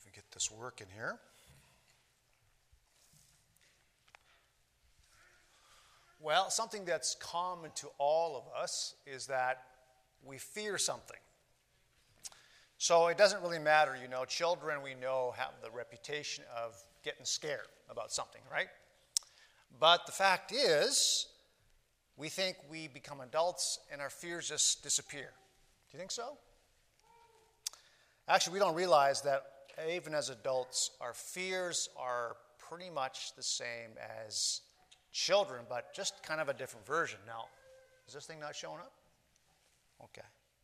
me get this working here. Well, something that's common to all of us is that we fear something. So it doesn't really matter, children we know have the reputation of getting scared about something, right? But the fact is, we think we become adults and our fears just disappear. Do you think so? Actually, we don't realize that even as adults, our fears are pretty much the same as children, but just kind of a different version. Now, is this thing not showing up? Okay.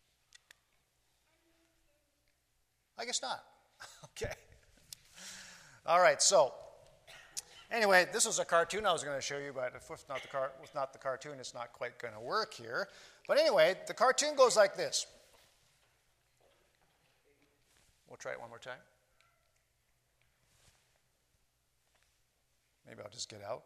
I guess not. Okay. All right, so anyway, this was a cartoon I was going to show you, but if it's not the cartoon, it's not quite going to work here. But anyway, the cartoon goes like this. We'll try it one more time. Maybe I'll just get out.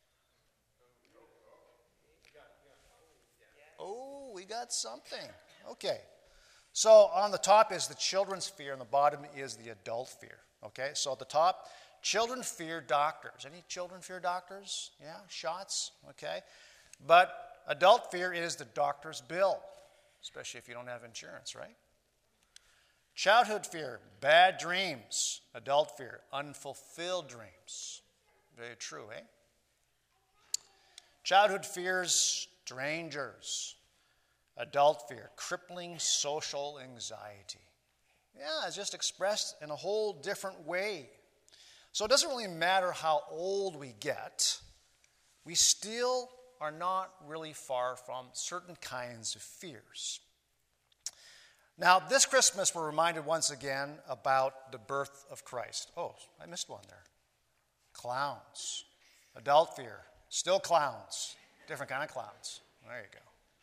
Oh, we got something. Okay. So on the top is the children's fear, and the bottom is the adult fear. Okay, so at the top, children fear doctors. Any children fear doctors? Yeah, shots? Okay. But adult fear is the doctor's bill, especially if you don't have insurance, right? Childhood fear, bad dreams. Adult fear, unfulfilled dreams. Very true, eh? Childhood fears, strangers. Adult fear, crippling social anxiety. Yeah, it's just expressed in a whole different way. So it doesn't really matter how old we get, we still are not really far from certain kinds of fears. Now, this Christmas, we're reminded once again about the birth of Christ. Oh, I missed one there. Clowns. Adult fear. Still clowns. Different kind of clowns. There you go.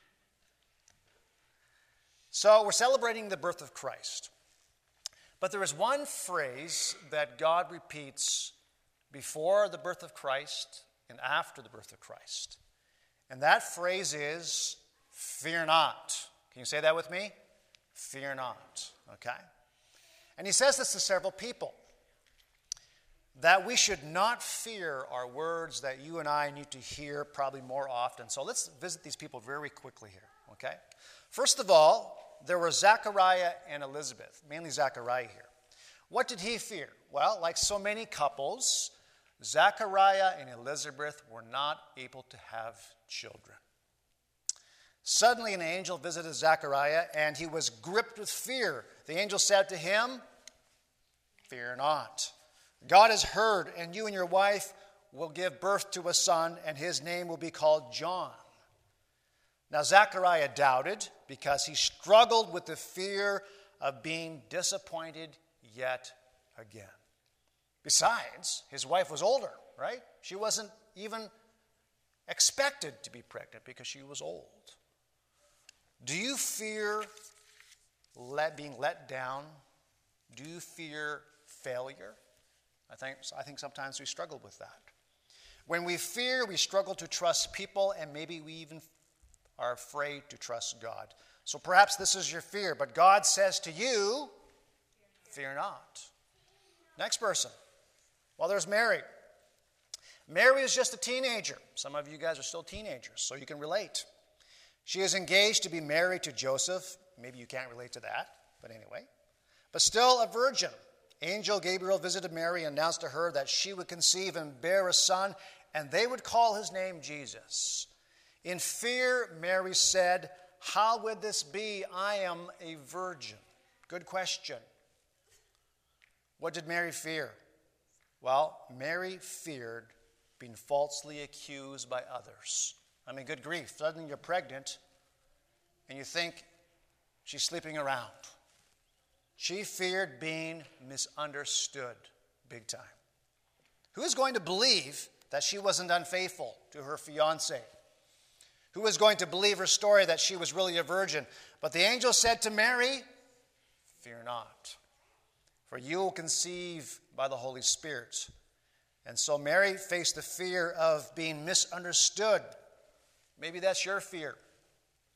So we're celebrating the birth of Christ. But there is one phrase that God repeats before the birth of Christ and after the birth of Christ. And that phrase is, fear not. Can you say that with me? Fear not. Okay? And he says this to several people. That we should not fear are words that you and I need to hear probably more often. So let's visit these people very quickly here. Okay? First of all, there were Zechariah and Elizabeth, mainly Zechariah here. What did he fear? Well, like so many couples, Zechariah and Elizabeth were not able to have children. Suddenly an angel visited Zechariah, and he was gripped with fear. The angel said to him, fear not. God has heard, and you and your wife will give birth to a son, and his name will be called John. Now, Zechariah doubted because he struggled with the fear of being disappointed yet again. Besides, his wife was older, right? She wasn't even expected to be pregnant because she was old. Do you fear being let down? Do you fear failure? I think sometimes we struggle with that. When we fear, we struggle to trust people, and maybe we even are afraid to trust God. So perhaps this is your fear, but God says to you, fear not. Next person. Well, there's Mary. Mary is just a teenager. Some of you guys are still teenagers, so you can relate. She is engaged to be married to Joseph. Maybe you can't relate to that, but anyway. But still a virgin. Angel Gabriel visited Mary and announced to her that she would conceive and bear a son, and they would call his name Jesus. In fear, Mary said, how would this be? I am a virgin. Good question. What did Mary fear? Well, Mary feared being falsely accused by others. I mean, good grief. Suddenly you're pregnant and you think she's sleeping around. She feared being misunderstood big time. Who is going to believe that she wasn't unfaithful to her fiancé? Who is going to believe her story that she was really a virgin? But the angel said to Mary, fear not, for you will conceive by the Holy Spirit. And so Mary faced the fear of being misunderstood. Maybe that's your fear.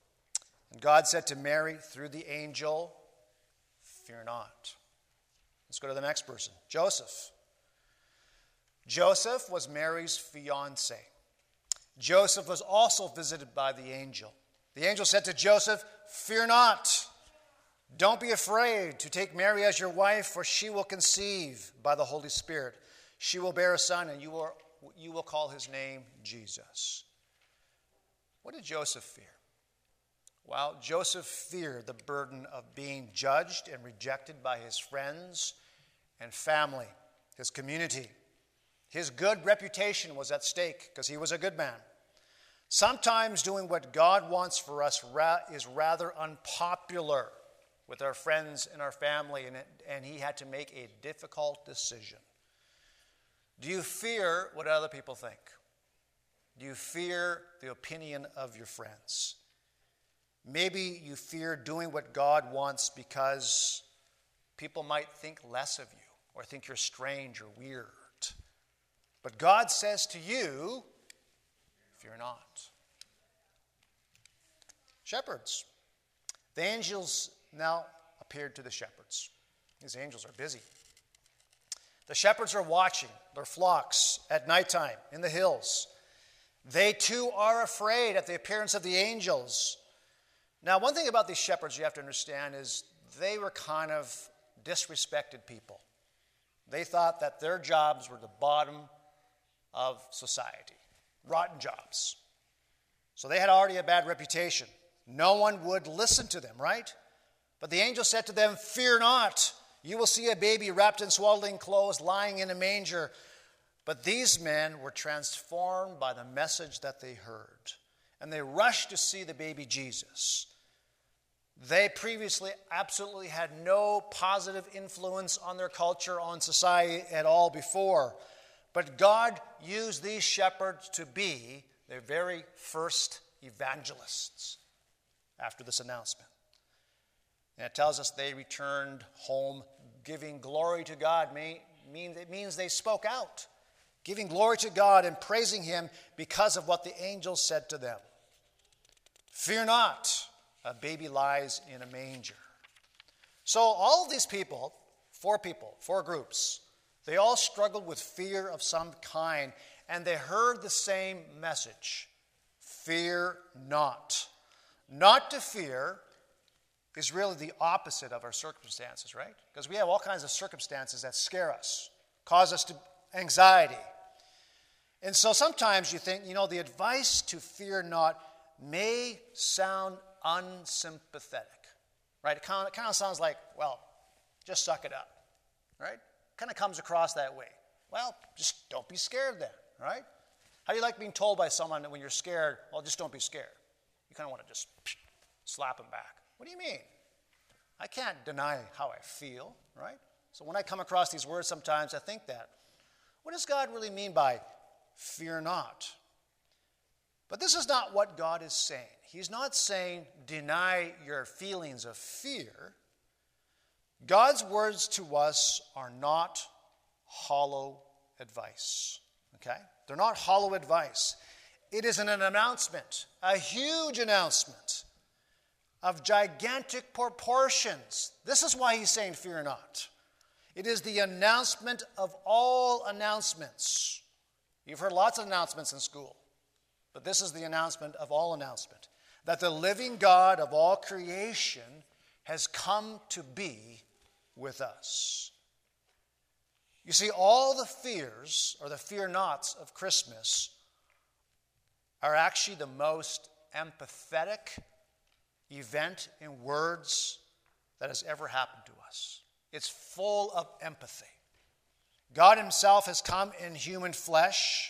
And God said to Mary through the angel, fear not. Let's go to the next person, Joseph. Joseph was Mary's fiancé. Joseph was also visited by the angel. The angel said to Joseph, "Fear not. Don't be afraid to take Mary as your wife, for she will conceive by the Holy Spirit. She will bear a son, and you will call his name Jesus." What did Joseph fear? Well, Joseph feared the burden of being judged and rejected by his friends and family, his community. His good reputation was at stake because he was a good man. Sometimes doing what God wants for us is rather unpopular with our friends and our family, and he had to make a difficult decision. Do you fear what other people think? Do you fear the opinion of your friends? Maybe you fear doing what God wants because people might think less of you or think you're strange or weird. But God says to you, fear not. Shepherds. The angels now appeared to the shepherds. These angels are busy. The shepherds are watching their flocks at nighttime in the hills. They too are afraid at the appearance of the angels. Now, one thing about these shepherds you have to understand is they were kind of disrespected people. They thought that their jobs were the bottom of society, rotten jobs. So they had already a bad reputation. No one would listen to them, right? But the angel said to them, "Fear not. You will see a baby wrapped in swaddling clothes lying in a manger." But these men were transformed by the message that they heard, and they rushed to see the baby Jesus. They previously absolutely had no positive influence on their culture, on society at all before. But God used these shepherds to be their very first evangelists after this announcement. And it tells us they returned home giving glory to God. It means they spoke out, giving glory to God and praising him because of what the angels said to them. Fear not, a baby lies in a manger. So all of these people, four groups, they all struggled with fear of some kind, and they heard the same message. Fear not. Not to fear is really the opposite of our circumstances, right? Because we have all kinds of circumstances that scare us, cause us to anxiety. And so sometimes you think, the advice to fear not may sound unsympathetic, right? It kind of sounds like, well, just suck it up, right? Kind of comes across that way. Well, just don't be scared then, right? How do you like being told by someone that when you're scared, well, just don't be scared? You kind of want to just slap them back. What do you mean? I can't deny how I feel, right? So when I come across these words sometimes, I think that. What does God really mean by fear not? But this is not what God is saying. He's not saying deny your feelings of fear. God's words to us are not hollow advice, okay? They're not hollow advice. It is an announcement, a huge announcement of gigantic proportions. This is why he's saying fear not. It is the announcement of all announcements. You've heard lots of announcements in school, but this is the announcement of all announcement, that the living God of all creation has come to be with us. You see, all the fears, or the fear nots of Christmas, are actually the most empathetic event in words that has ever happened to us. It's full of empathy. God himself has come in human flesh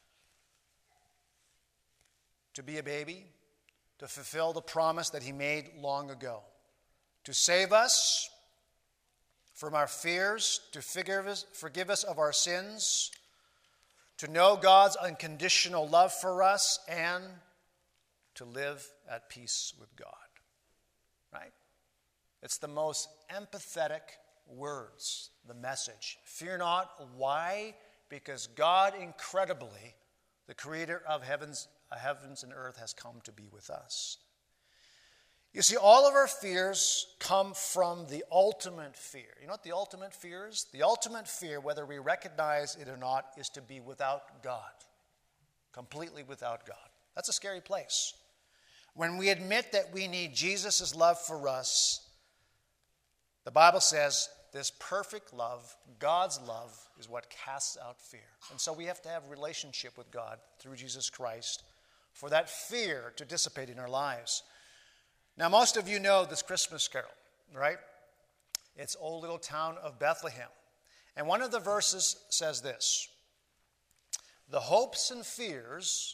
to be a baby, to fulfill the promise that he made long ago, to save us from our fears, to forgive us of our sins, to know God's unconditional love for us, and to live at peace with God. Right? It's the most empathetic words, the message. Fear not. Why? Because God, incredibly, the creator of heavens and earth, has come to be with us. You see, all of our fears come from the ultimate fear. You know what the ultimate fear is? The ultimate fear, whether we recognize it or not, is to be without God. Completely without God. That's a scary place. When we admit that we need Jesus' love for us, the Bible says this perfect love, God's love, is what casts out fear. And so we have to have a relationship with God through Jesus Christ for that fear to dissipate in our lives. Now, most of you know this Christmas carol, right? It's O Little Town of Bethlehem. And one of the verses says this: the hopes and fears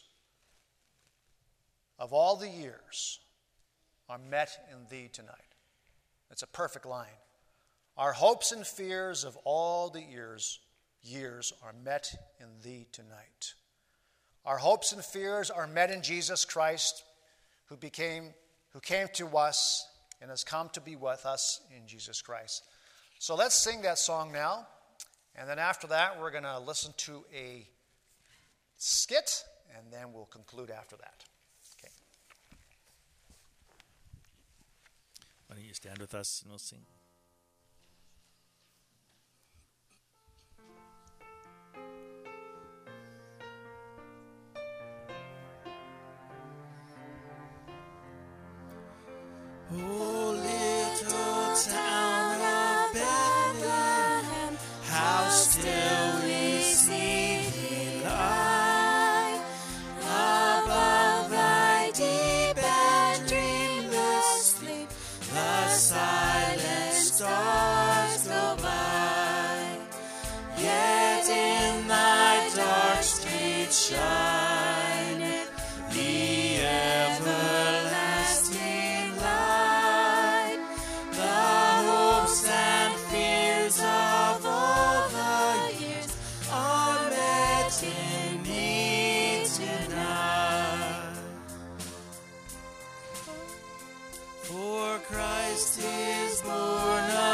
of all the years are met in thee tonight. It's a perfect line. Our hopes and fears of all the years are met in thee tonight. Our hopes and fears are met in Jesus Christ, who came to us and has come to be with us in Jesus Christ. So let's sing that song now. And then after that, we're going to listen to a skit, and then we'll conclude after that. Okay. Why don't you stand with us and we'll sing. Oh, little town of Bethlehem, how still we see thee lie above thy deep and dreamless sleep. The silent stars go by, yet in thy dark street shineth the everlasting light. The hopes and fears of all the years are met in thee tonight. For Christ is born